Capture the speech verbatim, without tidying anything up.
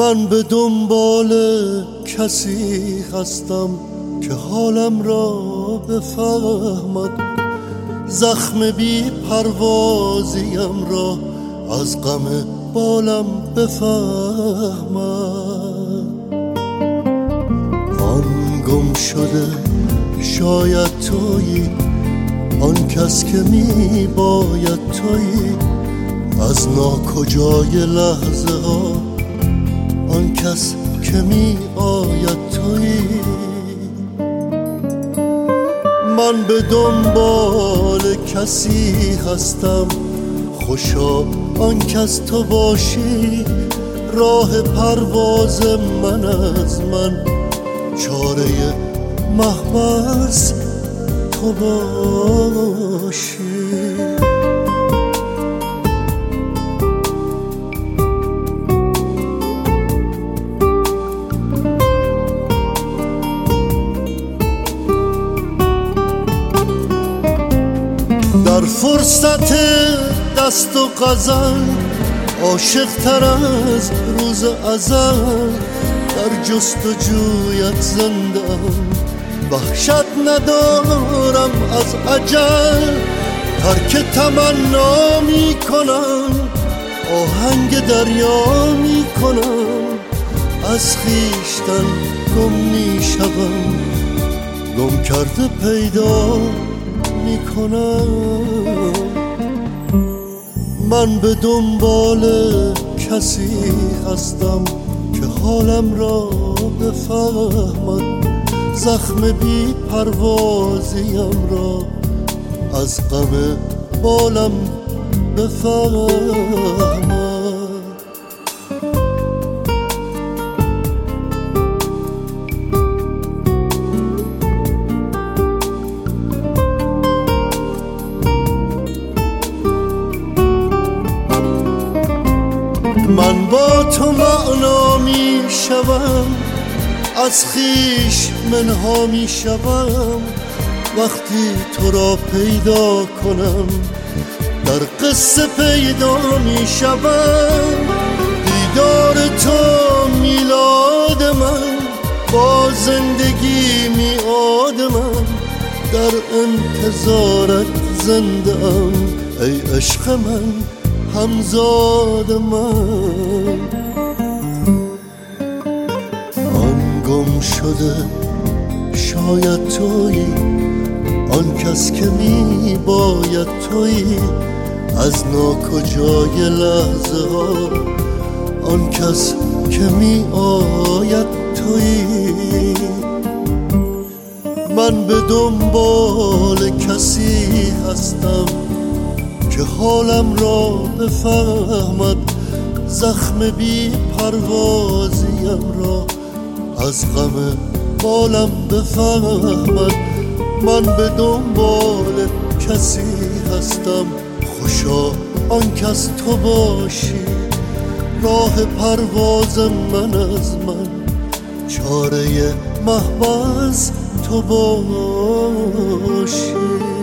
من به دنبال کسی هستم که حالم را بفهمد، زخم بی پروازیم را از غم بالم بفهمد. آن گم شده شاید تویی، آن کس که می باید تویی، از ناکجای لحظه ها آن کس که می آید تویی. من به دنبال کسی هستم، خوشا آن کس تو باشی، راه پرواز من از من، چاره محبس تو باشی. در فرصت دست و غزل عاشق تر از روز ازل، در جستجویت زندم، وحشت ندارم از اجل. ترک تمنا می کنم، آهنگ دریا می کنم، از خویشتن گم می شوم، گم کرده پیدا می کنم. من به دنبال کسی هستم که حالم را بفهمد، زخم بی پروازیم را از غم بالم بفهمد. من با تو معنا می شوم، از خویش منها می شوم، وقتی تو را پیدا کنم، در قصه پیدا می شوم. دیدار تو میلاد من، با زندگی میعاد من، در انتظارت زنده ام ای عشق من، همزاد من. آن گم شده شاید تویی، آن کس که می باید تویی، از ناکجای لحظه ها آن کس که می آید تویی. من به دنبال کسی هستم که حالم را بفهمد، زخم بی پروازیم را از غم بالم بفهمد. من به دنبال کسی هستم، خوشا آن کس تو باشی، راه پرواز من از من، چاره محبس تو باشی.